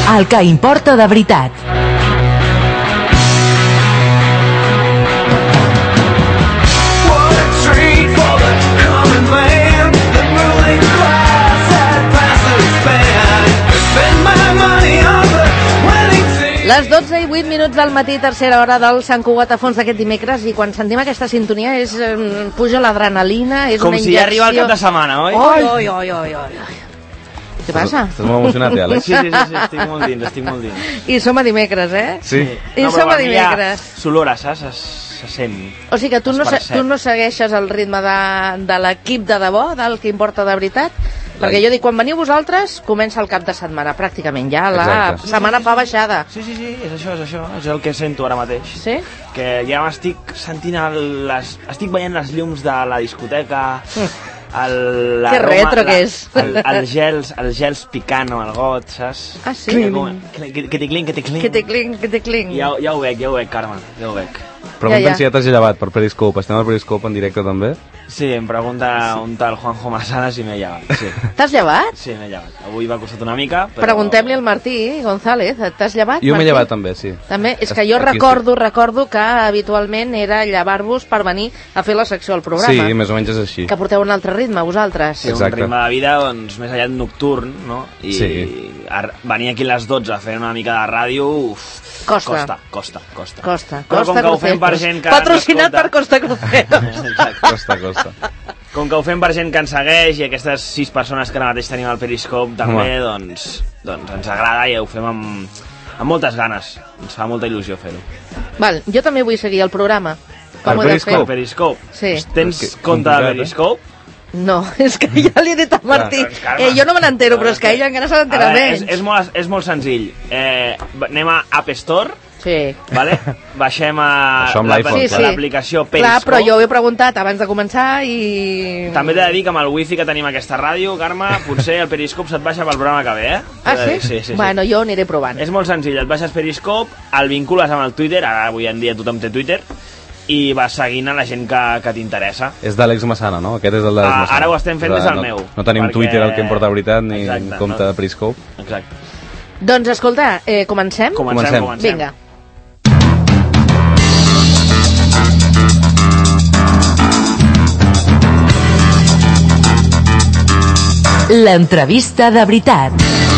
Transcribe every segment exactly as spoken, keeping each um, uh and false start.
El que importa de veritat. Les dotze i vuit minuts del matí, tercera hora del Sant Cugat a fons d'aquest dimecres, i quan sentim aquesta sintonia és eh, puja l'adrenalina, és com una si injecció. ja arriba el cap de setmana, oi? Oi, oi, oi, oi, oi. Què passa? Estàs molt emocionat, ja, Àlex? Sí, sí, sí, sí, estic molt dins, estic molt dins. I som a dimecres, eh? Sí. I som a dimecres. S'olora, saps? Es, se sent. O sigui que tu no, tu no segueixes el ritme de, de l'equip de debò, del que importa de veritat? Perquè jo dic, quan veniu vosaltres, comença el cap de setmana, pràcticament. Ja la Exacte. setmana fa baixada. Sí, sí, sí, és això, és això. És el que sento ara mateix. Sí? Que ja m'estic sentint el, les... Estic veient les llums de la discoteca... El, la que aroma, retro la, que és. El, els gels, els gels picant amb el got, saps? Ah, sí? Que, que, que te clink, que te clink. Que te clink, que te clink. Ja, ja ho veig, ja ho veig, Carme, ja ho veig. Pregunten ja, ja. si ja t'has llevat per Periscope. Estem al Periscope en directe també? Sí, em pregunta un tal Juanjo Massana si m'he llevat. Sí. T'has llevat? Sí, m'he llevat. Avui m'ha costat una mica, però... Preguntem-li al Martí González, t'has llevat, Jo m'he Martí? llevat també, sí. També? És que jo Aquí recordo, estic. recordo que habitualment era llevar-vos per venir a fer la secció al programa. Sí, més o menys és així. Que porteu un altre ritme, vosaltres. Sí, un Exacte. ritme de vida, doncs, més allà nocturn, no? I Sí. a, venir aquí a les dotze a fer una mica de ràdio, uf, Costa. costa, costa, costa. Costa, Però Costa com que ho fem per gent que Patrocinat ens escolta... per Costa Cruceros. Exacte. Costa, costa. Com que ho fem per gent que ens segueix i aquestes sis persones que ara mateix tenim al Periscope també, doncs, doncs ens agrada i ho fem amb, amb moltes ganes. Ens fa molta il·lusió fer-ho. Val, jo també vull seguir el programa. Com El ho he de Periscope? El Periscope. Sí. Tens Que- compte de complicat, eh? Periscope? No, és que ja li he dit al Martí. doncs, Carme. Eh, jo no me n'entero, però és que ell encara se n'entera A veure, menys. és, és, molt, és molt senzill. Eh, anem a App Store, Sí. vale? Baixem a Això amb la- l'iPhone, Sí, sí. l'aplicació Clar, Periscope. però jo ho he preguntat abans de començar i... També t'he de dir que amb el wifi que tenim a aquesta ràdio, Carme, potser el Periscope se't baixa pel programa que ve, eh? Ah, T'he de sí? dir, Sí, sí, sí. Bueno, jo aniré provant. És molt senzill, et baixes Periscope, el vincules amb el Twitter, ara avui en dia tothom té Twitter, i vas seguint a la gent que, que t'interessa. És d'Àlex Massana, no? Aquest és el d'Àlex Ah, Massana. ara ho estem fent des del no, meu, No tenim perquè- Twitter, el que importa de veritat, ni Exacte, compte no. de Periscope. Exacte. Doncs escolta, eh, comencem? Comencem, Comencem. comencem. Vinga. L'entrevista de veritat.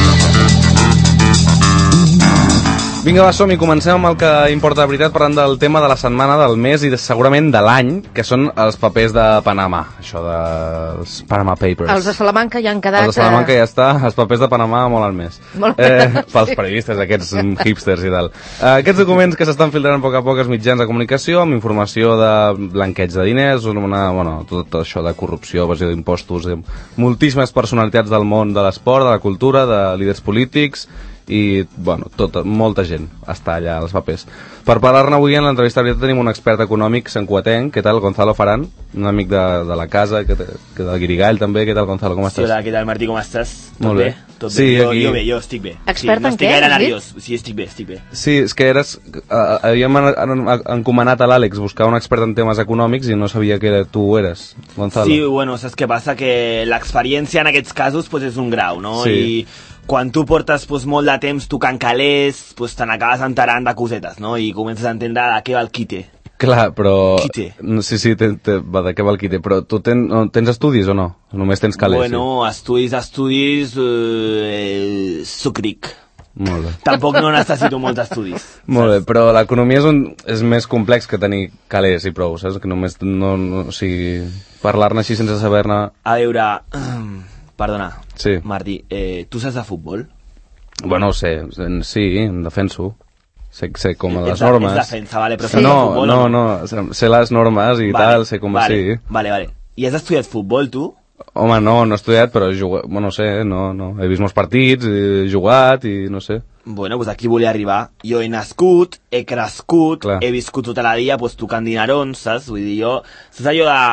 Vinga, va, som i comencem amb el que importa de veritat, parlant del tema de la setmana, del mes i de, segurament de l'any, que són els papers de Panamà, això dels Panama Papers. Els de Salamanca ja han quedat... Els de Salamanca ja està, els papers de Panamà molt al mes. Molt eh, bé, pels sí. periodistes, aquests hipsters i tal. Eh, aquests documents que s'estan filtrant a poc a poc als mitjans de comunicació, amb informació de blanqueig de diners, una, bueno, tot, tot això de corrupció, evasió d'impostos, de moltíssimes personalitats del món de l'esport, de la cultura, de líders polítics, i, bueno, tota, molta gent està allà als papers. Per parlar-ne avui en l'entrevista de veritat tenim un expert econòmic santcugatenc. Què tal, Gonzalo Farán? Un amic de, de la casa, que, que del Guirigall també. Què tal, Gonzalo, com Sí, estàs? hola, què tal, Martí, com estàs? Tot Molt bé? bé. Tot Sí, bé? Jo, aquí- jo bé, jo estic bé. Expert sí, no en estic què, gaire has dit? nerviós. Sí, estic bé, estic bé. Sí, és que eres... Uh, havíem en, en, encomanat a l'Àlex buscar un expert en temes econòmics i no sabia que era, tu eres, Gonzalo. Sí, bueno, saps què passa? Que l'experiència en aquests casos pues, és un grau, no? Sí. I quan tu portes pues, molt de temps tocant calés, pues, te n'acabes enterant de cosetes, no? I comences a entendre de què va el quite. Clar, però... Quite. No, sí, sí, te, te, va, de què va el quite? Però tu ten, no, tens estudis o no? Només tens calés? Bueno, estudis, estudis... Eh, sucric. Sí. Molt bé. Tampoc no necessito molts estudis. Molt bé, però l'economia és, un, és més complex que tenir calés i prou, saps? Que només, no, no, o sigui, parlar-ne així sense saber-ne... A veure... Perdona, Sí. Martí, eh, tu saps de futbol? Bueno, sé, sí, em defenso. Sé, sé com Ets les de- normes. ets defensa, vale, però Sí. saps de No, futbol no, o no, sé les normes i tal, sé com vale, sí. Vale, vale. I has estudiat futbol, tu? Home, no, no he estudiat, però he jugat, bueno, no sé, no, no. He vist molts partits, he jugat i no sé. Bueno, pues aquí volia arribar. Jo he nascut, he crescut, Clar. he viscut tota la dia pues, tocant dinarons, saps? Vull dir, jo... Saps allò de...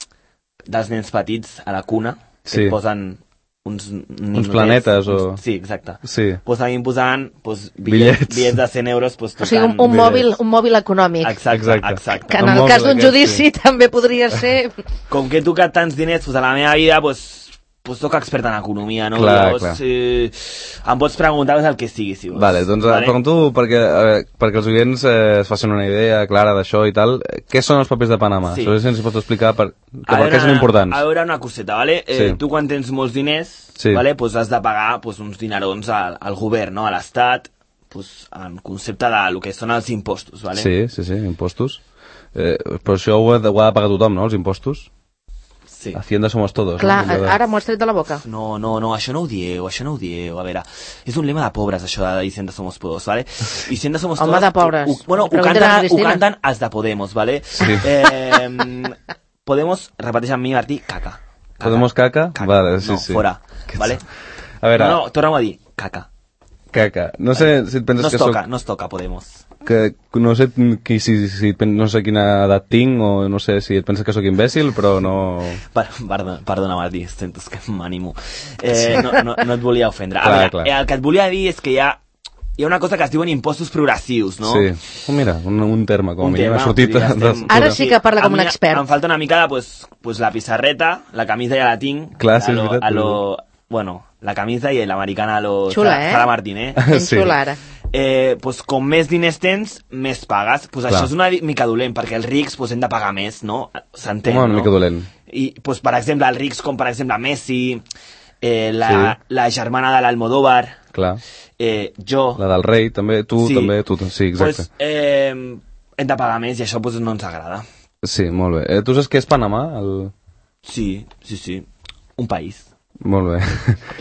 dels nens petits a la cuna? Que Sí. et posen uns... Uns planetes o... Sí, exacte. Sí. Pues a mi em posaven pues, Bitllets. bitllets, bitllets de cent euros pues, O sigui, un, tocant... un, mòbil, un mòbil econòmic. Exacte, Exacte. exacte. Que en Un el mòbil cas d'un d'aquest, judici sí. també podria ser... Com que he tocat tants diners pues, a la meva vida, pues, pues soc expert en economia, no? Clar, Llavors, eh, em pots preguntar el que sigui, si vols. Vale, doncs vale. pregunto perquè, eh, perquè els oients eh, es facin una idea clara d'això i tal. Què són els papers de Panamà? Sí. Això ens pots explicar per, que, per què són importants. A veure una coseta, vale? Eh, sí. Tu quan tens molts diners, sí. vale? pues has de pagar pues, uns dinerons al, al govern, no? A l'Estat, pues, en concepte de lo que són els impostos, vale? Sí, sí, sí, impostos. Eh, però això ho ha, de, ho ha de pagar tothom, no, els impostos? Sí. Hacienda somos todos. Clar, no? ara m'ho has tret de la boca. No, no, no, això no ho dieu, això no ho dieu. A veure, és un lema de pobres, això de Hacienda somos todos, ¿vale? Hacienda somos todos... Home, de pobres. Ho, bueno, ho canten, ho canten els de Podemos, ¿vale? Sí. Eh, Podemos, repeteix amb mi, Martí, caca. caca. Podemos caca? caca. Vale, sí, no, sí. fora, que ¿vale? A veure... No, no, torna-ho a dir, caca. Caca. No sé si et penses no es que toca, soc... No es toca, Podemos. Que no sé qui, si, si, no sé quina edat tinc o no sé si et penses que sóc imbècil, però no... Per, perdona, perdona Martí, sento que m'animo. Eh, no, no, no et volia ofendre. Clar, a veure, clar. el que et volia dir és que hi ha, hi ha una cosa que es diuen impostos progressius, no? Sí. Oh, mira, un, un terme, com un a mínim. terme, Ha sortit... ja estem... Ara sí que parla com un expert. Em falta una mica de, pues, pues, la pissarreta, la camisa ja la tinc. Clar, sí, a lo, és veritat. a lo, bueno, la camisa i l'americana a lo... Xula, eh? Sara Martín, eh? Ben Sí. xula, ara. Eh, pues, com més diners tens, més pagues. Pues Clar. això és una mica dolent, perquè els rics pues, hem de pagar més, no? S'entén, Home, una no? mica dolent. I, pues, per exemple, els rics com, per exemple, Messi, eh, la, Sí. la germana de l'Almodóvar, Clar. eh, jo... La del rei, també, tu, Sí. també, tu, sí, exacte. Pues, eh, hem de pagar més i això pues, no ens agrada. Sí, molt bé. Eh, tu saps què és Panamà? El... Sí, sí, sí. Un país. Molt bé.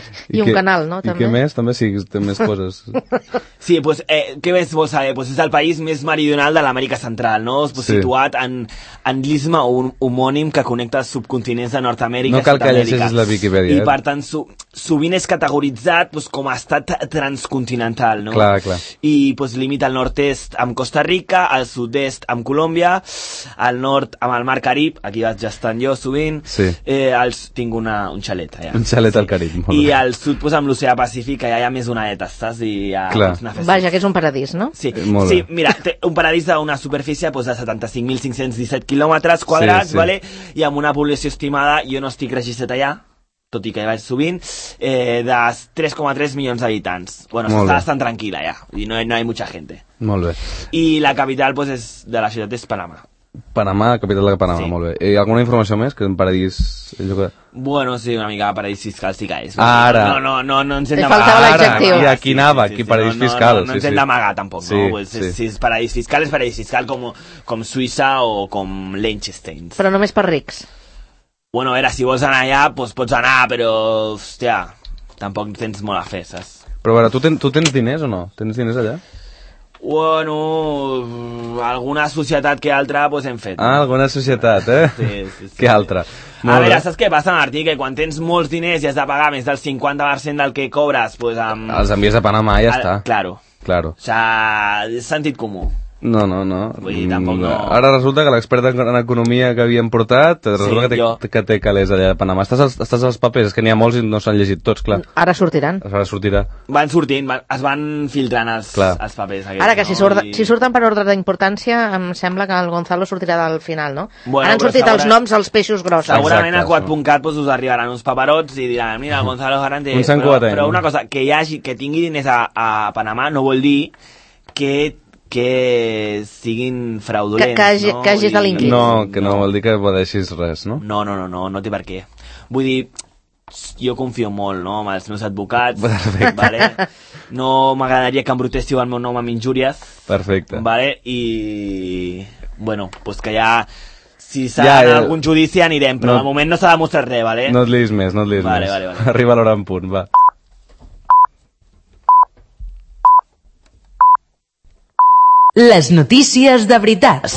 I un canal, no, I també? què més? També sí, té més coses. Sí, pues, eh, què més vols saber? Pues és el país més meridional de l'Amèrica Central, no? Pues, Sí. situat en, en l'istme un, homònim que connecta els subcontinents de Nord-Amèrica No cal i que Sud-amèrica. llegeixis la Viquipèdia, I, eh? per tant, su, sovint és categoritzat pues, com a estat transcontinental, no? Clar, clar. I pues, limita al nord-est amb Costa Rica, al sud-est amb Colòmbia, al nord amb el Mar Carib, aquí vaig estant jo sovint, Sí. eh, als, tinc una, un xalet allà. Un xalet al Carib, molt I bé. al sud, pues, amb l'oceà Pacífic, allà hi ha més onadetes, saps? I hi ha Clar. una festa. Vaja, que és un paradís, no? Sí, Eh, molt sí bé. mira, té un paradís d'una superfície pues, de setanta-cinc mil cinc-cents disset quilòmetres quadrats, Sí, sí. vale? I amb una població estimada, jo no estic registrat allà, tot i que hi vaig sovint, eh, de tres coma tres milions d'habitants. Bueno, Molt s'està bé. bastant tranquil·la ja, i no, no hi ha mucha gente. Molt bé. I la capital pues, és, de la ciutat és Panamà. Panamà, capital de Panamà, Sí. molt bé. I alguna informació més? Que en paradís... Allò que... Bueno, sí, una mica de paradís fiscal sí que és. Ara. No, no, no, no ens hem Li d'amagar. faltava Ara, l'adjectiu. i aquí anava, aquí paradís no, no, fiscal. No, no, no sí, ens hem sí. d'amagar tampoc, Sí, no? Pues, sí. Si és paradís fiscal, és paradís fiscal com, com Suïssa o com Liechtenstein. Però només per rics. Bueno, a veure, si vols anar allà, doncs pots anar, però, hòstia, tampoc tens molt a fer, saps? Però a veure, tu, ten, tu tens diners o no? Tens diners allà? Bueno, alguna societat que altra, doncs hem fet. Ah, alguna societat, eh? Sí, sí, sí. Que altra. A Molt veure, bé. saps què passa, Martí? Que quan tens molts diners i has de pagar més del cinquanta per cent del que cobres, doncs amb... Els envies a Panamà i ja Ah, està. Claro. Claro. O sigui, és sentit comú. No, no, no. Vull dir, tampoc no- Mm, Ara resulta que l'expert en economia que havíem portat, resulta que té, jo. que té calés allà a Panamà. Estàs als, estàs als papers, és que n'hi ha molts i no s'han llegit tots, clar. Ara sortiran. Ara sortirà. Van sortint, van, es van filtrant els, Clar. els papers aquests, Ara que si, no? surt, I- si surten per ordre d'importància, em sembla que el Gonzalo sortirà del final, no? Bueno, Ara han però sortit segura- els noms als peixos grossos. Segurament Exacte, a quat punt cat doncs, us arribaran uns paperots i diran, mira, Gonzalo Garante... Un Sant però, Quatenc. però una cosa, que, hi hagi, que tingui diners a, a Panamà no vol dir que, que siguin fraudulents, Que- que hagi- no? que hagis I- delinquit. No, que no, vol dir que podeixis res, no? No, no, no, no, no té per què. Vull dir, jo confio molt, no?, amb els meus advocats, Perfecte. vale? No m'agradaria que embrutéssiu el meu nom amb injúries, Perfecte. vale? I, bueno, doncs que ja, si s'ha Ja, d'anar ja. a algun judici anirem, però No. de moment no s'ha demostrat res, vale? No et liis més, no et liis Vale, més. vale, vale. Arriba l'hora en punt, va. Les notícies de veritat.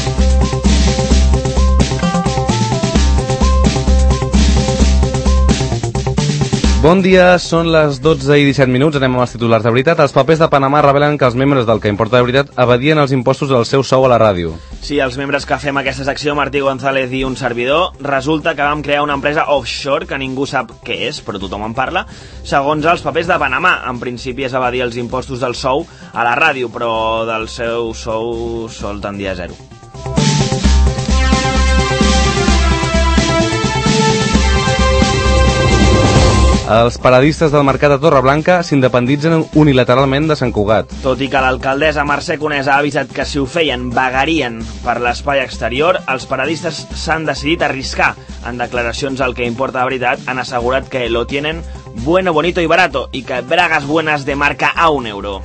Bon dia, són les dotze i disset minuts, anem amb els titulars de veritat. Els papers de Panamà revelen que els membres del que importa de veritat evadien els impostos del seu sou a la ràdio. Sí, els membres que fem aquesta secció, Martí González i un servidor, resulta que vam crear una empresa offshore que ningú sap què és, però tothom en parla, segons els papers de Panamà. En principi és evadir els impostos del sou a la ràdio, però del seu sou sol tendir a zero. Els paradistes del mercat de Torreblanca s'independitzen unilateralment de Sant Cugat. Tot i que l'alcaldessa Mercè Conesa ha avisat que si ho feien vagarien per l'espai exterior, els paradistes s'han decidit arriscar. En declaracions al Que Importa de Veritat han assegurat que lo tienen bueno, bonito y barato y que bragas buenas de marca a un euro.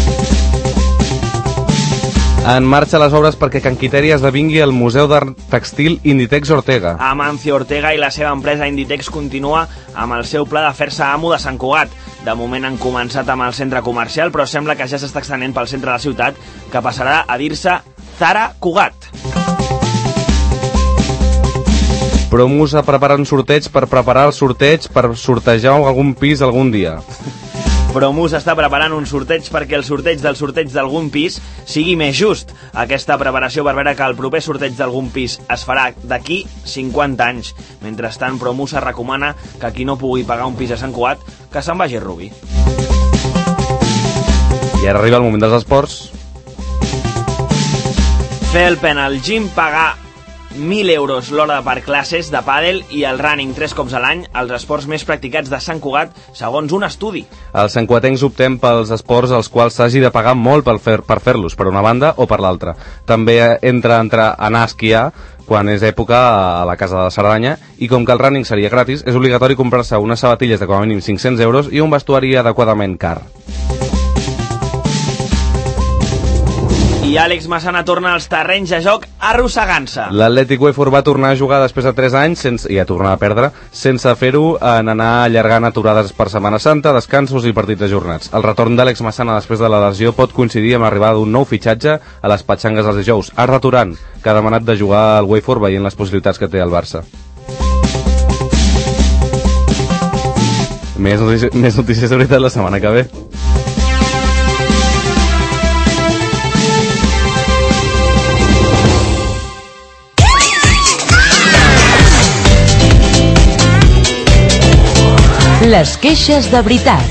En marxa les obres perquè Can Quiteri esdevingui el Museu d'Art Textil Inditex Ortega. Amancio Ortega i la seva empresa Inditex continua amb el seu pla de fer-se amo de Sant Cugat. De moment han començat amb el centre comercial, però sembla que ja s'està extenent pel centre de la ciutat, que passarà a dir-se Zara Cugat. Promusa prepara un sorteig per preparar el sorteig per sortejar algun pis algun dia. Promus està preparant un sorteig perquè el sorteig del sorteig d'algun pis sigui més just. Aquesta preparació per veure que el proper sorteig d'algun pis es farà d'aquí cinquanta anys. Mentrestant, Promus recomana que qui no pugui pagar un pis a Sant Cugat, que se'n vagi a Rubí. I ara arriba el moment dels esports. Fer el pen al gym, pagar mil euros l'hora per classes de pàdel i el running tres cops a l'any, els esports més practicats de Sant Cugat, segons un estudi. Els santcuatencs optem pels esports als quals s'hagi de pagar molt per, fer, per fer-los, per una banda o per l'altra. També entra entre anar a esquiar, quan és època a la Casa de la Cerdanya, i com que el running seria gratis, és obligatori comprar-se unes sabatilles de com a mínim cinc-cents euros i un vestuari adequadament car. I Àlex Massana torna als terrenys de joc arrossegant-se. L'Atlètic Waiford va tornar a jugar després de tres anys sense, i a tornar a perdre, sense fer-ho en anar allargant aturades per Setmana Santa, descansos i partits ajornats. El retorn d'Àlex Massana després de la lesió pot coincidir amb l'arribada d'un nou fitxatge a les petxangues dels dijous, Arda Turan, que ha demanat de jugar al Waiford veient les possibilitats que té el Barça. Més notícies, més notícies de veritat la setmana que ve. Les queixes de veritat.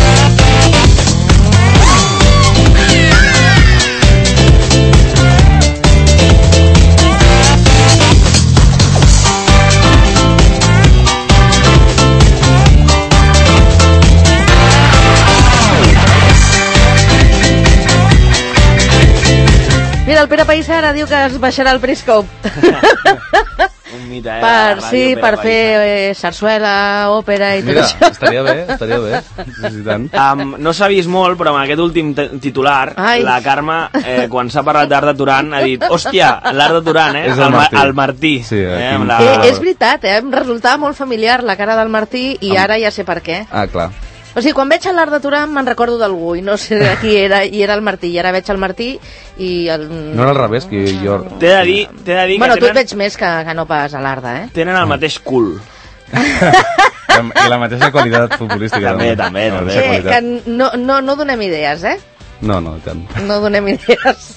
Mira, el Pere Paisa ara diu que es baixarà el Periscope. Un mite, eh? Per, sí, per fer eh, sarsuela, òpera i tot Mira, això. estaria bé, estaria bé. Sí, tant. Um, no s'ha vist molt, però amb aquest últim titular, Ai. la Carme, eh, quan s'ha parlat d'Arda Turan, ha dit, hòstia, l'Arda Turan, eh? És el el, Martí. el Martí. Sí, eh? aquí. Amb la... Eh, és veritat, eh? Em resultava molt familiar la cara del Martí i Am- ara ja sé per què. Ah, clar. O sigui, quan veig a l'Art de Turan me'n recordo d'algú i no sé de qui era, i era el Martí, i ara veig el Martí i el... No era al revés, que jo... T'he de dir, t'he de dir Bueno, que tu et tenen, veig més que, que no pas a l'Arda, eh? tenen el mateix cul. I la mateixa qualitat futbolística. També, també, La també. mateixa Que, que qualitat. no, no, no donem idees, eh? No, no, i tant. No donem idees.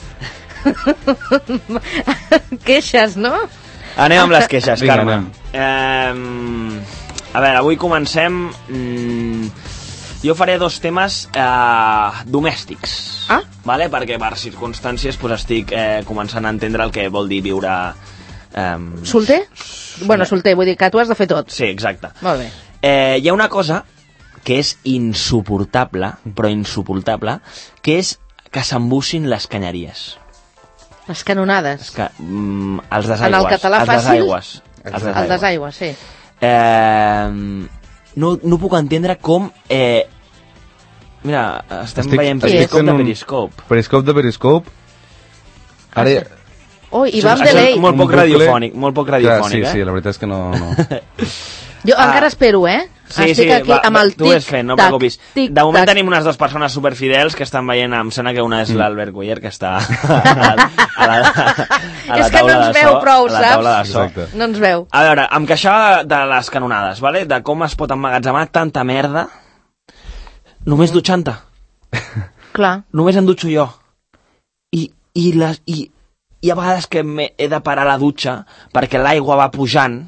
Queixes, no? Anem amb les queixes, Vinga, Carme. anem. Eh, a veure, avui comencem... Mm, jo faré dos temes eh, domèstics. Ah? Vale? Perquè per circumstàncies pues, estic eh, començant a entendre el que vol dir viure... Eh, Solter? Bueno, solter, vull dir que tu has de fer tot. Sí, exacte. Molt bé. Eh, hi ha una cosa que és insuportable, però insuportable, que és que s'embussin les canyeries. Les canonades. Que, mm, els desaigües. En el català els fàcil? Desaigües. Els El desaigua, sí. Eh, no, no puc entendre com... Eh, mira, estem Estic- veient estic Periscope fent de un- Periscope. Periscope de Periscope. Ara... Oh, i va amb Això és delay. molt Un poc bucle. radiofònic, molt poc radiofònic, sí, eh? sí, la veritat és que no... no. Jo Ah. encara espero, eh? Sí, Estic sí, aquí va, amb el tu ho ves fent, no et preocupis. tic, De moment tac. tenim unes dues persones superfidels que estan veient, em sembla que una Mm. és l'Albert Cuyer, que està a la, a la, a la És que no taula ens de veu so, prou, a la taula saps? de so. Exacte. No ens veu. A veure, em queixava de, de les canonades, vale? De com es pot emmagatzemar tanta merda només dutxant-te. Clar. Només em dutxo jo. I, i, les, i, i a vegades que m'he- he de parar la dutxa perquè l'aigua va pujant,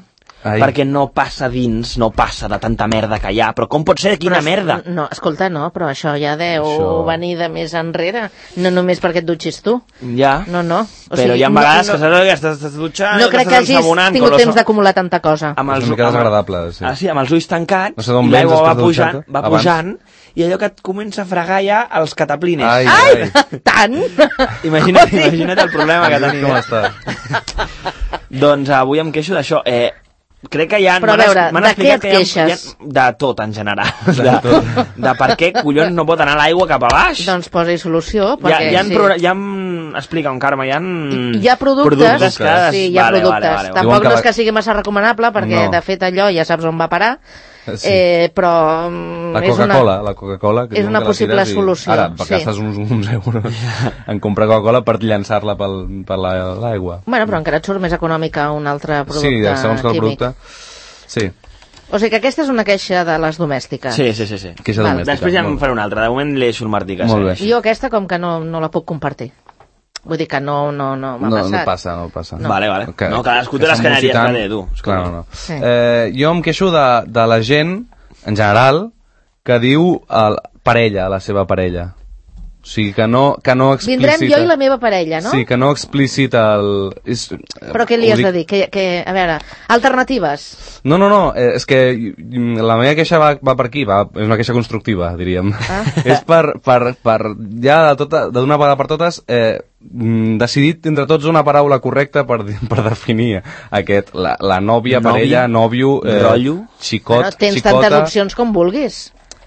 Ai. Perquè no passa dins, no passa de tanta merda que hi ha. Però com pot ser quina però, merda? No, escolta, no, però això ja deu això... venir de més enrere. No només perquè et dutxis tu. Ja. No, no. O però sigui, hi ha vegades no, que saps que estàs, estàs dutxant... No crec que hagis tingut coloso... temps d'acumular tanta cosa. Amb els, és una mica desagradable, sí. Ah, sí, amb els ulls tancats, no sé i l'aigua va pujant, va abans. pujant, i allò que et comença a fregar ja els cataplines. Ai, ai, ai. Tant? Imagina't, imagina't el problema que tenim. Com està? Doncs avui em queixo d'això. Eh, crec que ja però a veure, de què et queixes? Ha, de tot en general, de, de, de per què collons no pot anar l'aigua cap a baix. Doncs posa-hi solució perquè, ja, ja, sí. pro, ja em explica un Carme, hi ha, hi ha productes, productes que... sí, hi ha vale, productes vale, vale, tampoc vale. no és que sigui massa recomanable perquè no. de fet allò ja saps on va parar. Sí. Eh, però la Coca-Cola, la Coca-Cola és una possible i... solució. Ara, sí. gastes uns, uns euros en comprar Coca-Cola per llançar-la pel, per l'aigua. Bueno, però encara et surt més econòmica un altre producte sí, segons que el químic. Producte... Sí. O sigui que aquesta és una queixa de les domèstiques. Sí, sí, sí. sí. Queixa domèstica. Després ja em faré una altra. De moment li deixo el Martí que molt bé. Jo aquesta com que no, no la puc compartir. Vull dir que no, no, no m'ha no, passat. No passa, no passa. No. Vale, vale. Que, no, cadascú té les canèries que té, tu. Clar, no, no. Sí. Eh, jo em queixo de, de la gent, en general, que diu el, parella, a la seva parella. O sigui, que no, que no explicita... Vindrem jo i la meva parella, no? Sí, que no explicita el... És, però què li has dic... de dir? Que, que, a veure, alternatives? No, no, no, eh, és que la meva queixa va, va per aquí, va, és una queixa constructiva, diríem. Ah. És per, per, per ja tota, d'una vegada per totes, eh, decidit entre tots una paraula correcta per, per definir aquest, la, la nòvia, nòvia, parella, nòvio, eh, rotllo, xicot, bueno, tens xicota... tantes opcions com vulguis.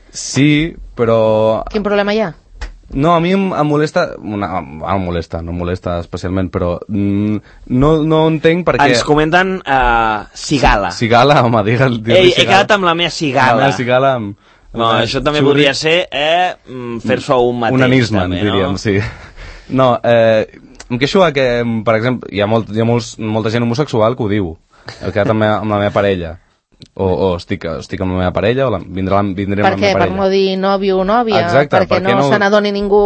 Sí, però... Quin problema hi ha? No, a mi em, em molesta... Una, em molesta, no em molesta especialment, però mm, no, no entenc perquè... Ens comenten uh, cigala. Cigala, home, digue'l... Ei, he quedat amb la meva cigala. La meva cigala amb... No, això també xurri. Podria ser eh, fer-s'ho un mateix. Un anisme, també, diríem, no? sí. No, eh, em queixo que, per exemple, hi ha, molt, hi ha molts, molta gent homosexual que ho diu. He quedat amb, amb la meva parella. O, o estic, estic amb la meva parella o la, vindrà, vindré amb la meva parella. Per què? Per no dir nòvio o nòvia? Exacte, perquè, perquè no, no se n'adoni ningú...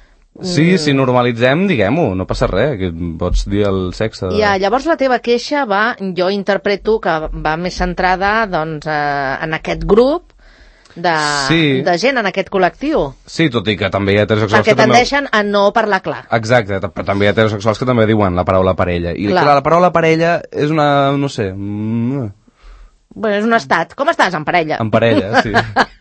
Sí, si normalitzem, diguem-ho, no passa res, que pots dir el sexe. De... Ja, llavors la teva queixa va, jo interpreto que va més centrada doncs, eh, en aquest grup de, sí. de gent, en aquest col·lectiu. Sí, tot i que també hi ha heterosexuals perquè que també... tendeixen a no parlar clar. Exacte, però també hi ha heterosexuals que també diuen la paraula parella. I clar. clar, la paraula parella és una, no sé... Mm... Bueno, és un estat. Com estàs, en parella? En parella, sí.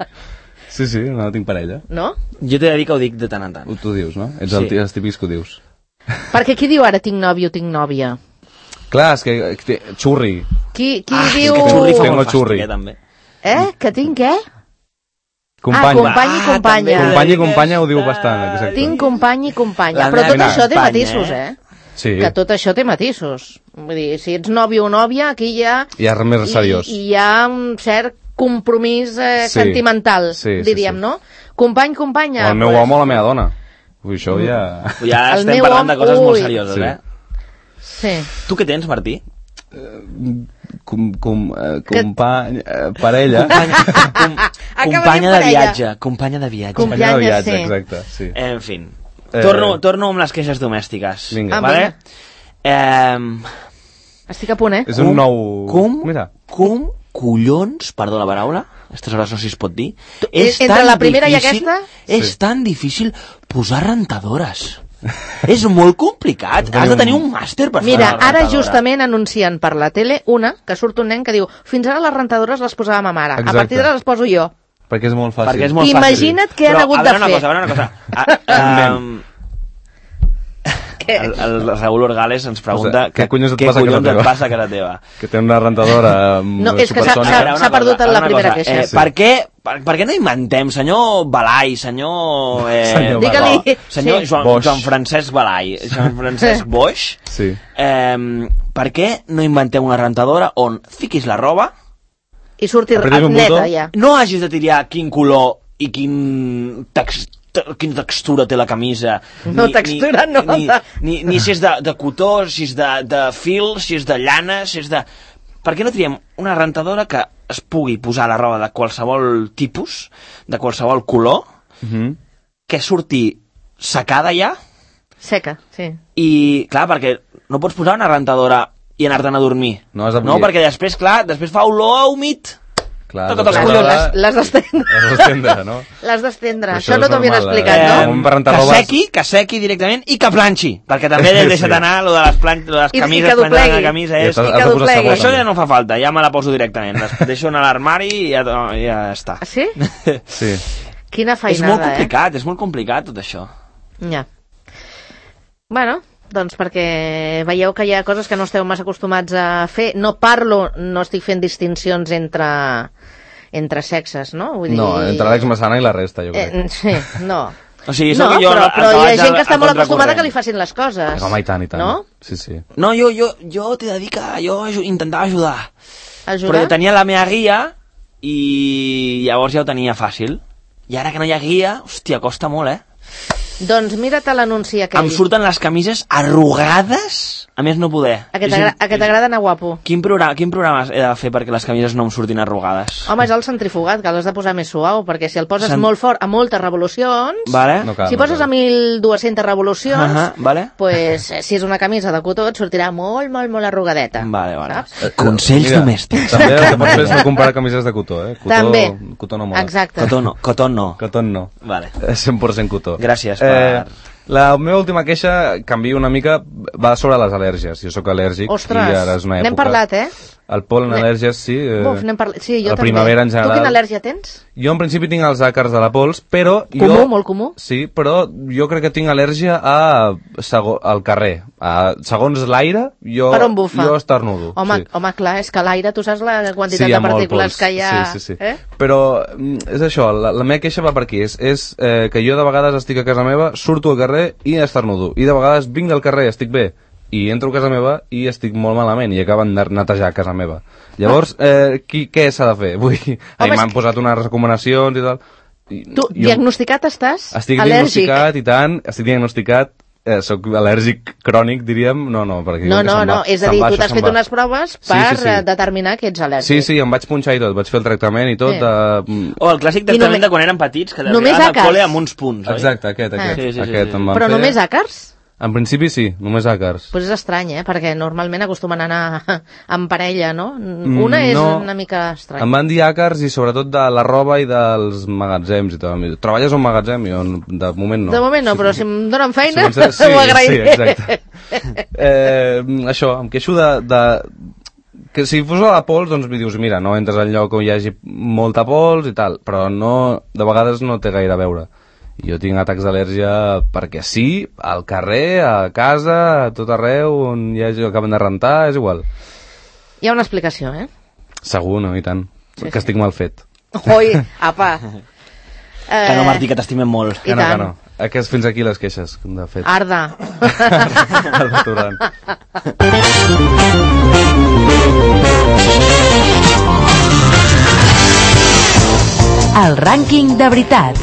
Sí, sí, no tinc parella. No? Jo t'he de dir que ho dic de tant en tant. Tu ho dius, no? Ets sí. el, els típics que ho dius. Perquè qui diu ara tinc nòvio, tinc nòvia? Clar, és que... que xurri. Qui, qui ah, diu... Que xurri fa Tengo molt xurri. fàstic, eh, també. Eh? Que tinc què? Companya. Ah, company i companya. Ah, company i companya ho diu bastant, exacte. Tinc company i companya. La però tot nena, això té Espanya, matisos, eh? Sí. Que tot això té matisos. Vull dir, si ets nòvio o nòvia, aquí hi ha... Hi ha més seriós. I, i hi ha un cert compromís eh, sí. sentimental, sí, diríem, sí, sí. no? Company, companya... O el meu pues... home o la meva dona. Ui, això ja... Ja el estem parlant home... de coses Ui. molt serioses, sí. eh? Sí. Tu què tens, Martí? Uh, com, com, uh, company... Uh, parella. Companya, com, companya de viatge. Companya de viatge. Companya de viatge, sí. exacte, sí. En fi. Torno, eh... torno amb les queixes domèstiques. Vinga. Ah, vale? Eh... Estic a punt, eh? És un com, nou... Com? Mira. Com collons, perdó la paraula, aquestes hores no sé si es pot dir, tu, és entre la primera difícil, i aquesta? És sí. tan difícil posar rentadores. És molt complicat. Has de tenir un màster per Mira, fer una ara rentadora. justament anuncien per la tele una, que surt un nen que diu fins ara les rentadores les posava ma mare, exacte. A partir d'ara les poso jo. Perquè és molt fàcil. Perquè és molt Imagina't fàcil. què han Però, hagut a veure de una fer. cosa, a veure una cosa. A, um, el, el Raül Orgales ens pregunta o sigui, què collons et què passa, collons a et passa a casa teva. Que té una rentadora no, és que s'ha perdut en la primera cosa. queixa. Eh, per, què, per, per què no inventem, senyor Balai, senyor... Eh, senyor Digue-li. Senyor sí. Joan, Joan Francesc Balai, Joan Francesc Boix, sí. eh, per què no inventem una rentadora on fiquis la roba i surti neta ja. No hagis de triar quin color i quin text quina textura té la camisa. No, ni, textura ni, no. Ni, ni, ni si és de, de cotó, si és de, de fil, si és de llana, si és de... Per què no triem una rentadora que es pugui posar la roba de qualsevol tipus, de qualsevol color, uh-huh. que surti secada ja? Seca, sí. I, clar, perquè no pots posar una rentadora i anar-te'n a dormir. No, has de... no, perquè després, clar, després fa olor a humit. Clar, Toca't els collons. Les d'estendre. Les d'estendre, no? Les d'estendre. Això Això no és t'ho havien normal, explicat, Eh, no? per rentar que robes. sequi, que sequi directament i que planxi, perquè també Sí. deixa't anar lo de les, plan... lo de les I- i camises, que planxar doblegui. la camisa, I és... has de I que posar doblegui. sabó, Això també. ja no fa falta, ja me la poso directament. Les deixo a l'armari i ja, ja està. Sí? Sí. Quina És feinada, molt complicat, és molt complicat tot això. eh? Ja. Bueno, doncs perquè veieu que hi ha coses que no esteu massa acostumats a fer. No parlo, no estic fent distincions entre, entre sexes, no? Vull dir... No, entre l'Àlex Massana i la resta, jo crec. Eh, sí, no. O sigui, No, sóc jo però, el però hi ha cavall gent que a- està a molt acostumada contracorrent. que li facin les coses. Home, i tant, i tant. No? Sí, sí. No, jo, jo, jo t'he de dir que jo aju- intentava ajudar. Ajudar? Però jo tenia la meva guia i llavors ja ho tenia fàcil. I ara que no hi ha guia, hòstia, costa molt, eh? Doncs mira't l'anunci aquell. Em surten les camises arrugades, a més no poder. A que És t'agra- in- a que t'agrada anar guapo. Quin programa, quin programa he de fer perquè les camises no em surtin arrugades? Home, és el centrifugat, que l'has de posar més suau, perquè si el poses Cent- molt fort a moltes revolucions, Vale? No cal, si no poses cal. a mil dues-centes revolucions, Ahà, vale? pues, eh, si és una camisa de cotó, et sortirà molt, molt, molt arrugadeta. Vale, vale. Saps? Consells Mira, domèstics. També el que pots fer és no comprar camises de cotó, eh? Cotó, També. Cotó no mola. Exacte. Cotó no, cotó no. Cotó no. Vale. És cent per cent cotó. Gràcies per- La meva última queixa, canvio una mica, va sobre les al·lèrgies. Jo sóc al·lèrgic Ostres, i ara és una època... n'hem parlat, eh? El pol·len Ne- al·lèrgies, sí. Eh, Buf, n'hem parlat. Sí, jo la també. primavera en general. Tu quina al·lèrgia tens? Jo en principi tinc els àcars de la pols, però... Comú, jo, molt comú? Sí, però jo crec que tinc al·lèrgia a, sego, al carrer. A, segons l'aire, jo, Per on bufa? jo estornudo. Home, sí. home, clar, és que l'aire, tu saps la quantitat hi ha de molt partícules pols. que hi ha... Sí, sí, sí. Eh? Però mm, és això, la, la meva queixa va per aquí. És, és eh, que jo de vegades estic a casa meva, surto al carrer i estornudo. I de vegades vinc del carrer, estic bé, i entro a casa meva i estic molt malament i acaben de netejar casa meva. Llavors, eh, qui, què s'ha de fer? Vull dir, ai, és m'han que- posat unes recomanacions i tal. I, Tu, jo diagnosticat estàs? estic Al·lèrgic? diagnosticat i tant, estic diagnosticat, eh, soc al·lèrgic crònic, diríem. No, no, perquè No, com que no, se'n no, va, és a se'n dir, va, tu això t'has se'n fet va. unes proves Sí, per sí, sí. eh, determinar que ets al·lèrgic. Sí, sí, em vaig punxar i tot, vaig fer el tractament i tot. Sí. De... O el clàssic I tractament només- de quan érem petits, que només t'arribaven al àcars? col·le amb uns punts, oi? Exacte, aquest, Ah. aquest. Sí, sí, sí, aquest sí. em van Però fer. només àcars? En principi sí, només àcars. Pues és estrany, eh? Perquè normalment acostumen a anar en parella, no? Una és no. una mica estrany. Em van dir àcars i sobretot de la roba i dels magatzems i tot. Treballes a un magatzem? Jo, de moment no. De moment no, però si em donen feina, Si comença- ho agrairé. Sí, exacte. Eh, això, em queixo de, de... que si fos a la pols, doncs mi dius, mira, no entres al lloc on hi hagi molta pols i tal, però no, de vegades no té gaire a veure. Jo tinc atacs d'al·lèrgia perquè sí, al carrer, a casa, a tot arreu, on hi hagi, acaben de rentar, és igual. Hi ha una explicació, eh? Segur, no? I tant. Sí, que sí. estic mal fet. Oi, apa. Que no, Martí, que t'estimem molt. I que no, tant. que no. Aquest, fins aquí les queixes, de fet. Arda. El restaurant. El rànquing de veritat.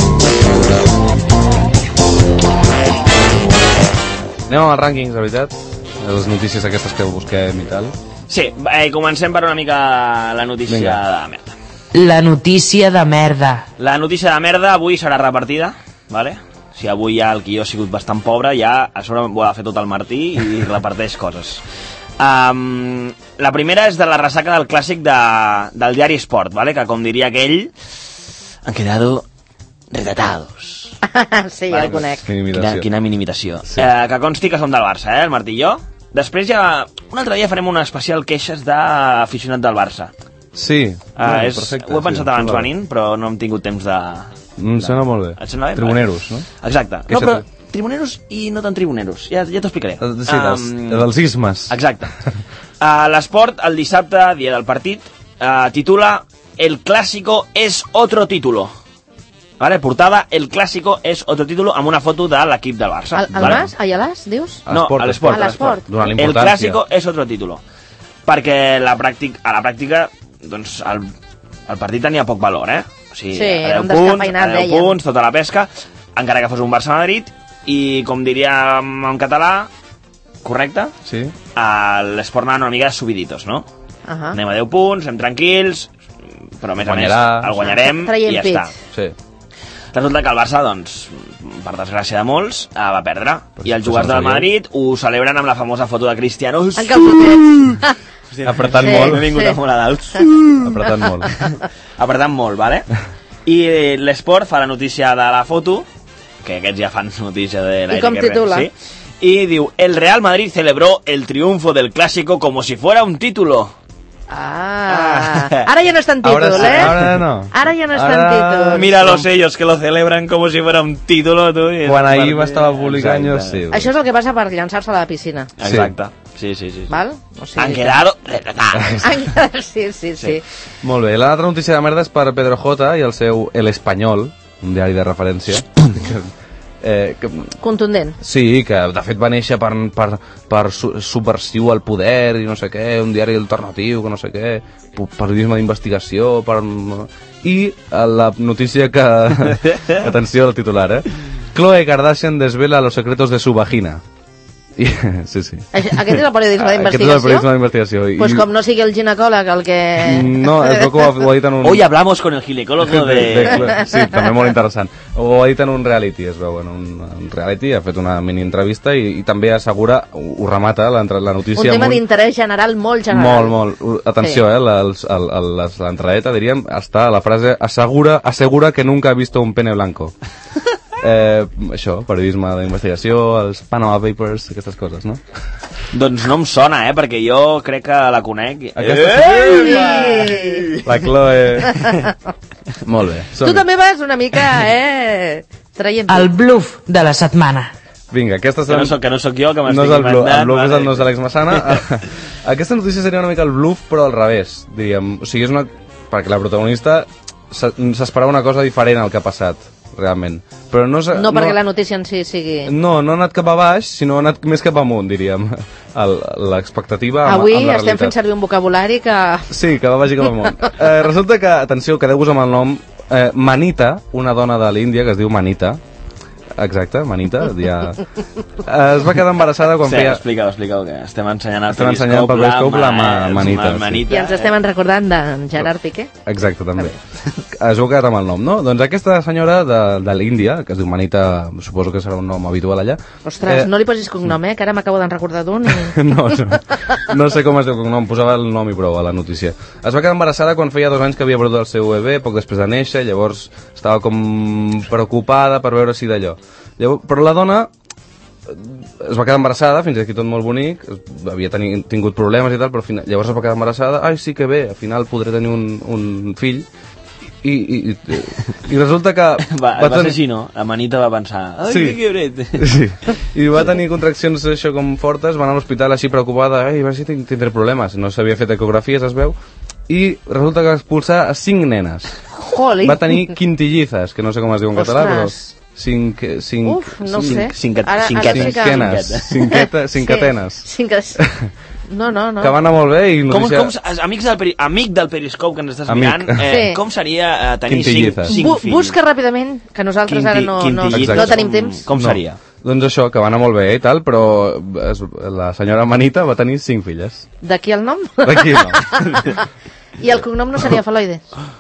Anem amb els rànquings, de veritat. Les notícies aquestes que busquem i tal. Sí, eh, comencem per una mica la notícia Vinga. de merda. La notícia de merda. La notícia de merda avui serà repartida, vale? Si avui ja el guió ha sigut bastant pobre, ja a sobre ho ha de fer tot el Martí i reparteix coses. Um, la primera és de la ressaca del clàssic de, del diari Esport, ¿vale? Que com diria aquell, han quedado retratados. Sí, ja el conec. Quina, Minimitació. quina minimitació. Sí. Eh, que consti que som del Barça, eh, el Martí i jo. Després ja, un altre dia farem una especial queixes d'aficionat del Barça. Sí. Uh, bueno, és, perfecte, ho he pensat sí, abans sembla bé. venint, però no hem tingut temps de... Em sembla molt bé. Et sembla bé? Tribuneros, no? Exacte. Queixa No, però de- tribuneros i no tan tribuneros. Ja, ja t'ho explicaré. Eh, Sí, dels, Um, dels ismes. Exacte. Uh, L'Esport, el dissabte, dia del partit, uh, titula El Clásico es otro título. Vale, portada El Clásico es otro título amb una foto de l'equip del Barça. Al, al vale? Mas? A Ialàs, dius? No, Esport, a l'Esport. A l'Esport. Donant El importància. Clásico es otro título. Perquè la pràctic, a la pràctica, doncs, el, el partit tenia poc valor, eh? O sigui, Sí, a era deu un punts, descafeinat, a deu deien. punts, tota la pesca, encara que fos un Barça-Madrid, i com diríem en català, correcte? Sí. A l'Esport anava una mica subiditos, no? Uh -huh. Anem a deu punts, anem tranquils, però a més Guanyarà. a més el guanyarem Traient i ja pit. està. Sí. Resulta que el Barça, doncs, per desgràcia de molts, eh, va perdre. Però I els si jugadors no del sabíeu. Madrid ho celebren amb la famosa foto de Cristiano. En calçotets. Apretant Sí. molt. M'he vingut Sí. a molt a dalt. Apretant molt. Apretant molt, vale? I l'Esport fa la notícia de la foto, que aquests ja fan notícia de la I com titula? Sí, y diu, el Real Madrid celebró el triunfo del Clásico como si fuera un título. Ah, Ah. ara ja no és tan títol, Ara sí, eh? ara no. Ara ja no és Ara- tan títol. Míralos ellos, que lo celebran como si fuera un título. Tu, i Quan és ahir part- va estar publicant, jo Exacte. sí. Això és el que passa per llançar-se a la piscina, Exacte. Sí, sí, sí. sí. val? O sigui, Han quedado retratados. Han quedat- sí, sí, sí. Molt bé, l'altra notícia de merda és per Pedro J i el seu El Espanyol, un diari de referència. eh, que, Contundent. sí, que de fet va néixer per, per, per su subversiu al poder i no sé què, un diari alternatiu, que no sé què, periodisme d'investigació, per... i la notícia que... atenció al titular, eh? Khloe Kardashian desvela los secretos de su vagina. I, sí, sí. Això- Aquest és el periodisme Aquest és el d'investigació? periodisme d'investigació. I- Pues com no sigui el ginecòleg el que... No, es veu que ho ha, ho ha dit en un... Hoy hablamos con el ginecólogo de... de... Sí, també molt interessant. Ho ha dit en un reality, es veu, en un, un reality, ha fet una mini entrevista i, i també assegura, ho, ho remata la, la notícia... Un tema molt- d'interès general molt general. Molt, molt. Atenció, Sí. eh, la- els- el- el- les- l'entradeta, diríem, està la frase assegura, assegura que nunca ha visto un pene blanco. Eh, això, periodisme d'investigació, els Panama Papers, aquestes coses, no? Doncs no em sona, eh, perquè jo crec que la conec. Aquesta Eh! La Chloe... Molt bé. Tu som-hi. també vas una mica, eh, traient... El bluff de la setmana. Vinga, aquestes Que no soc, que no soc jo, que no m'estic és el bluff, inventant. el bluff és vale. el no és Àlex Massana. Aquesta notícia seria una mica el bluff, però al revés, diríem. O sigui, és una... perquè la protagonista se- s'esperava una cosa diferent al que ha passat, realment. Però no, No perquè la notícia en si sigui... No, no ha anat cap a baix, sinó ha anat més cap amunt, diríem. El- L'expectativa amb, Avui amb la estem realitat. fent servir un vocabulari que... Sí, que va vagi cap amunt. Eh, resulta que, atenció, quedeu-vos amb el nom eh, Manita, una dona de l'Índia que es diu Manita. Exacte, Manita. Ja... Eh, es va quedar embarassada quan Sí, feia... explica-ho, explica-ho, que estem ensenyant el Estem ensenyant pel periscope la ma- manita, sí. I ens estem recordant d'en Gerard Piqué. Exacte, també. Es veu quedat amb el nom, no? Doncs aquesta senyora de, de l'Índia, que es diu Manita, suposo que serà un nom habitual allà... Ostres, no li posis cognom, eh, que ara m'acabo d'en recordar d'un. I... no, no, no sé com es diu el cognom, posava el nom i prou a la notícia. Es va quedar embarassada quan feia dos anys que havia perdut el seu bebè, poc després de néixer, llavors estava com preocupada per veure si d'allò. Llavors, però la dona es va quedar embarassada, fins aquí tot molt bonic, havia teni, tingut problemes i tal, però final, llavors es va quedar embarassada, ai, sí que bé, al final podré tenir un, un fill, i, i, i, i resulta que... Va, va, va tenir- ser així, no? La manita va pensar, ai, Sí. que quebret. Sí. I va tenir contraccions això com fortes, va anar a l'hospital així preocupada, ai, a veure si tin- tindré problemes, no s'havia fet ecografies, es veu, i resulta que va expulsar a cinc nenes. Joli! Va tenir quintillizas, que no sé com es diu en català, però... Ostres. Cinc, cinc, Uf, no ho sé. cinc- Ara- ara cinquetes. sí que- cinquenes, cinqueta, cinquetenes. Sí, cinquetes. No, no, no. Que va anar molt bé i Com, notícia... com, s- amics del peri, amic del Periscope que ens estàs Amic. mirant, eh, Sí. com seria eh, tenir cinc, Quintillizas. cinc Bu fills? busca ràpidament, que nosaltres ara no, no, quintillizas, no tenim com- temps. Com No. seria? Doncs això, que va anar molt bé i tal, però es, la senyora Manita va tenir cinc filles. D'aquí el nom? D'aquí no. I el cognom no seria Faloides?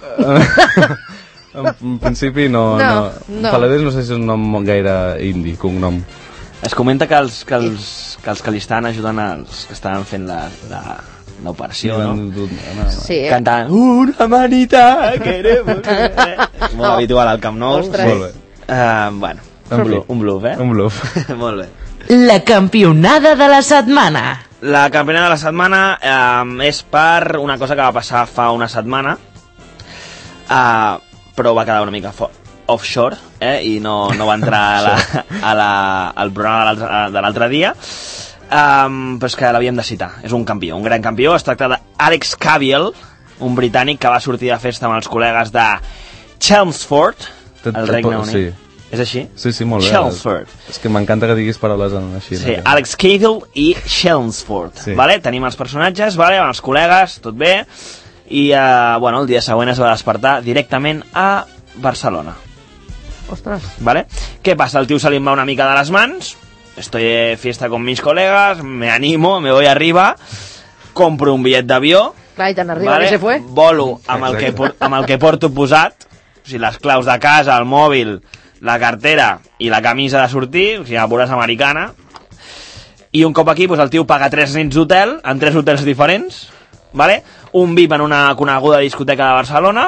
En, en principi no... No, no. no. Paladés no sé si és un nom gaire indi, cognom. Es comenta que els que, els, que, els que li estan ajudant, els que estaven fent la, la, l'operació, no? Sí. Cantant una manita queremos eh? Molt habitual al Camp Nou. Ostres. Molt bé. Uh, bueno, un bluff, un bluff, eh? Un bluff. Molt bé. La campionada de la setmana. La campionada de la setmana eh, és per una cosa que va passar fa una setmana, eh, però va quedar una mica offshore, eh, i no, no va entrar a la, a la, al programa de l'altre- de l'altre dia, um, però és que l'havíem de citar. És un campió, un gran campió. Es tracta d'Alex Cavill, un britànic que va sortir de festa amb els col·legues de Chelmsford, al Regne Unit. Sí. És així? Sí, sí, molt bé. Chelmsford. És que m'encanta que diguis paraules en així. Sí, no? Alex Cavill i Chelmsford. Sí. Vale? Tenim els personatges, vale? Amb els col·legues, tot bé. I eh, bueno, el dia següent es va despertar directament a Barcelona. Ostres. ¿Vale? ¿Qué pasa? El tío se limba una mica de las mans. Estoy de fiesta con mis colegas, me animo, me voy arriba, compro un bitllet d'avió, Clar, i tan arriba vale? que se fue. Volo amb el, que, por- amb el que porto posat, o sigui, les claus de casa, el mòbil, la cartera i la camisa de sortir, o sigui, a pures americana, i un cop aquí, doncs, el tio paga tres nits d'hotel, en tres hotels diferents, vale? Un V I P en una coneguda discoteca de Barcelona,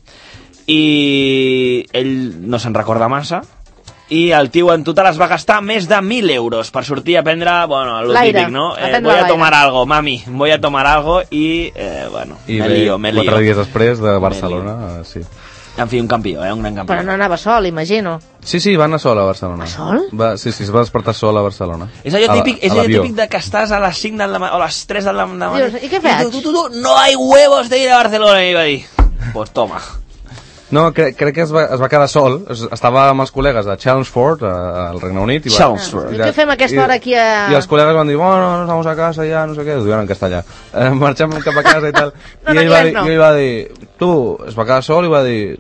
i ell no se'n recorda massa, i el tio en total es va gastar més de mil euros per sortir a prendre, bueno, lo l'aire, típic, no? a Eh, prendre voy a l'aire. tomar algo, mami, voy a tomar algo, i, eh, bueno, I me bé, lío, me lío. quatre dies després de Barcelona, eh, sí. En fi, un campió, eh, un gran campió. Però no anava sol, imagino. Sí, sí, va anar sol a Barcelona. A sol? Va, sí, sí, es va despertar sol a Barcelona. És allò A la- típic, és a allò l'avió. típic de que estàs a les cinc del matí, o a les tres del matí. Dius, i què faig? Tu, tu, tu, tu, no hay huevos de ir a Barcelona, i va dir, pues toma. No, cre crec que es va, es va quedar sol. Es, estava amb els col·legues a Chelmsford, a- al Regne Unit. I va, Chelmsford. I què fem a aquesta hora aquí a... I els col·legues van dir, bueno, nos vamos a casa ja, no sé què, ho diuen en castellà. Eh, marxem cap a casa i tal. No, I no, ell, va no. dir, i ell va dir, tu, es va quedar sol i va dir,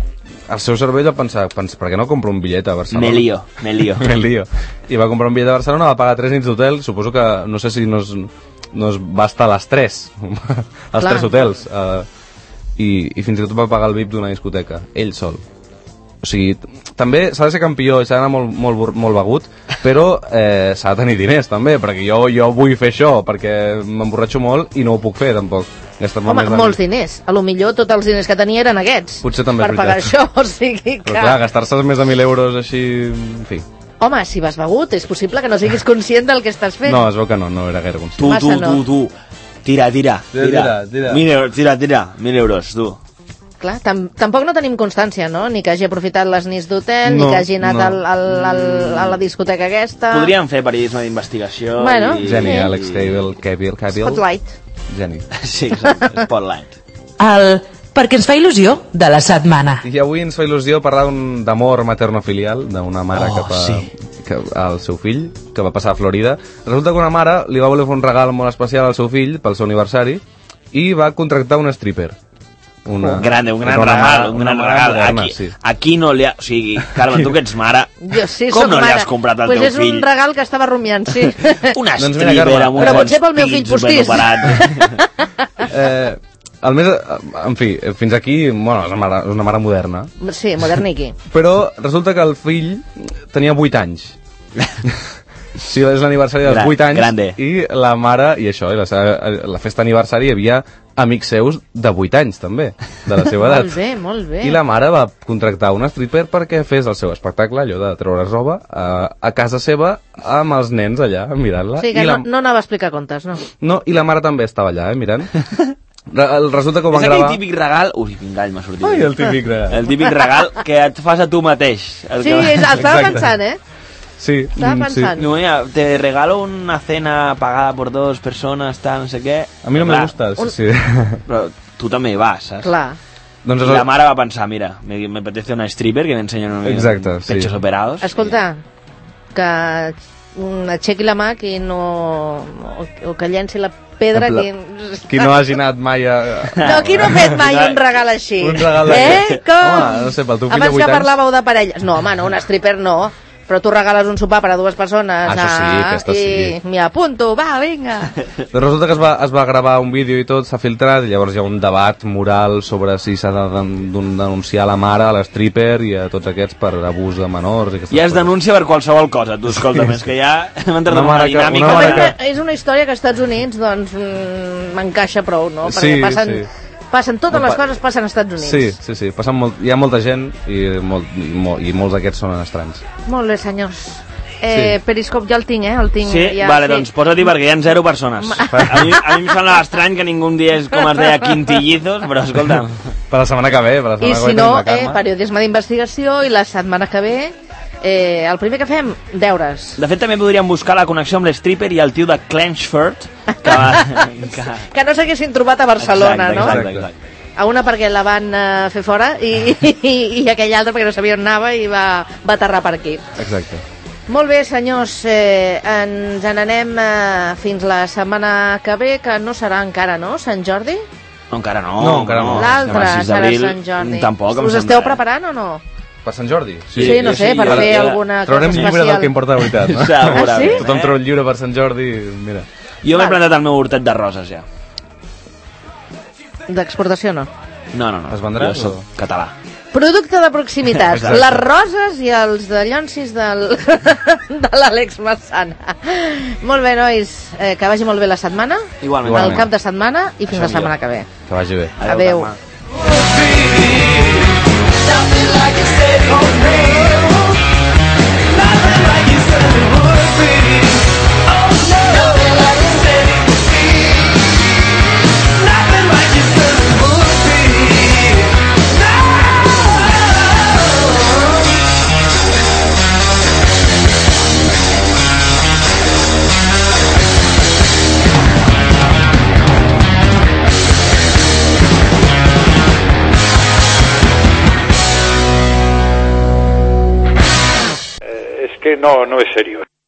el seu cervell va pensar, pens, per què no compro un bitllet a Barcelona? Me lío, me lío. Me lío. I va comprar un bitllet a Barcelona, va pagar tres nits d'hotel, suposo que, no sé si no es, no es va estar a les tres, als Clar. tres hotels, eh, i, i fins i tot va pagar el V I P d'una discoteca, ell sol. O sigui, també s'ha de ser campió i s'ha d'anar molt, molt, bur- molt begut, però eh, s'ha de tenir diners també, perquè jo, jo vull fer això, perquè m'emborratxo molt i no ho puc fer tampoc. Gastar-me Home, més de- molts diners. A lo millor tots els diners que tenia eren aquests. Potser també és per pagar veritat. això, o sigui que... Però clar, gastar-se més de mil euros així, en fi. Home, si vas begut, és possible que no siguis conscient del que estàs fent. No, es veu que no, no era gaire conscient. Tu, Massa tu, no. tu, tu. Tira, tira, Tira, tira. tira, tira. Mil euros, tira, tira. Mil euros, tu. Clar, tam tampoc no tenim constància, no? Ni que hagi aprofitat les nits d'hotel, No, ni que hagi anat no. al, al, al, a la discoteca aquesta. Podríem fer periodisme d'investigació. Bueno. i... Geni, Sí. Alex Cavill, Cavill, Cavill. Spotlight. Geni. Sí, exacte, Spotlight. El perquè ens fa il·lusió de la setmana. I avui ens fa il·lusió parlar d'un- d'amor materno-filial, d'una mare Oh, cap a, sí. que, al seu fill, que va passar a Florida. Resulta que una mare li va voler fer un regal molt especial al seu fill pel seu aniversari i va contractar un stripper. Una, Un grande, un gran una regal, mare- un una gran mare regal. moderna, Aquí, sí. aquí no li ha... O sigui, Carme, tu que ets mare, Jo sí, com soc no li mare. has comprat al pues teu és fill? un regal que estava rumiant, sí. Una Doncs mira, stripper Carme, amb uns Però bons potser pel meu fill pits ben postís. operats. Eh, el més, en fi, fins aquí, bueno, és una mare, és una mare moderna, Sí, moderniqui. però resulta que el fill tenia vuit anys. Sí, és l'aniversari dels Gran- vuit anys grande. i la mare, i això, i la, seva, la festa aniversari hi havia amics seus de vuit anys també, de la seva edat. Molt bé, molt bé. I la mare va contractar un stripper perquè fes el seu espectacle, allò de treure roba, a, a casa seva amb els nens allà mirant-la. O sigui que I la, no, no anava a explicar contes, no? no, i la mare també estava allà, eh, mirant. Re, el- resulta que ho És van aquell gravar... típic regal... Ui, quin gall m'ha sortit. Ai, el típic regal. El típic regal que et fas a tu mateix. El Sí, que... és, estava Exacte. pensant, eh? Sí, Estava mm, sí. pensant. No, mira, te regalo una cena pagada por dos personas, tal, no sé què. A mi no me Clar, gusta, sí, un- sí. Però tu també hi vas, saps? Clar. doncs I la mare va pensar, mira, me, me apetece una stripper que me enseñan unos Exacte, sí. pechos operados. Escolta, que mm, aixequi la mà qui no... o, o que llenci la pedra En pla- qui... Qui no hagi anat mai a... No, qui no ha fet mai un regal així? Un regal Eh? d'aquest. Com? Home, no sé, pel teu fill de Abans vuit que anys- parlàveu de parelles. No, home, no, un stripper no. Però tu regales un sopar per a dues persones. Ah, això sí, ah, aquesta i sí. m'hi apunto, va, vinga. Doncs resulta que es va, es va gravar un vídeo i tot, s'ha filtrat, i llavors hi ha un debat moral sobre si s'ha de den- d'un- denunciar la mare, a l'stripper i a tots aquests per abús de menors. I aquestes Ja es coses. denuncia per qualsevol cosa, tu, escolta, més que ja hem entrat Una en una mare que- dinàmica. una mare Home, que- és una història que als Estats Units doncs mm, m'encaixa prou, no? Perquè Sí, passen, sí. passen totes No, les pa- coses passen als Estats Units. Sí, sí, sí, passen molt, hi ha molta gent i, molt, i, molt, i molts d'aquests són estranys. Molt bé, senyors. Eh, Sí. Periscope ja el tinc, eh? El tinc, Sí? ja, Vale, doncs posa-t'hi perquè hi ha zero persones. A mi, a mi em sembla estrany que ningú em digués com es deia quintillizos, però escolta, Per la setmana que ve, per la I setmana que si ve no, tenim la eh, Carme. periodisme d'investigació i la setmana que ve eh, el primer que fem, deures. de fet també podríem buscar la connexió amb l'stripper i el tio de Clenchford, que va... Que... Que no s'haguessin trobat a Barcelona, exacte, no? Exacte, exacte. A una perquè la van eh, fer fora i, i, i aquella altra perquè no sabia on anava i va, va aterrar per aquí. Exacte. Molt bé, senyors, eh, ens n'anem eh, fins la setmana que ve, que no serà encara, no? Sant Jordi? No, encara no. No, encara no. L'altre Estem a sis serà d'abril, Sant Jordi. Tampoc, em Us sembla, esteu eh? preparant o no? Per Sant Jordi? Sí, sí no sé, per jo- fer jo- alguna cosa Traurem llibre del especial. que importa de veritat, no? Segurament. Ah, sí? Tothom treu un llibre per Sant Jordi, mira. Jo m'he Vale. plantat el meu hortet de roses, ja. D'exportació no? No, no, no. Es vendrà, Jo soc o- català. Producte de proximitat, les roses i els de llonsis del, de l'Àlex Massana. Molt bé, nois, eh, que vagi molt bé la setmana, Igualment. el cap de setmana i fins la setmana que ve. Que vagi bé. Adéu. Que no, no es serio.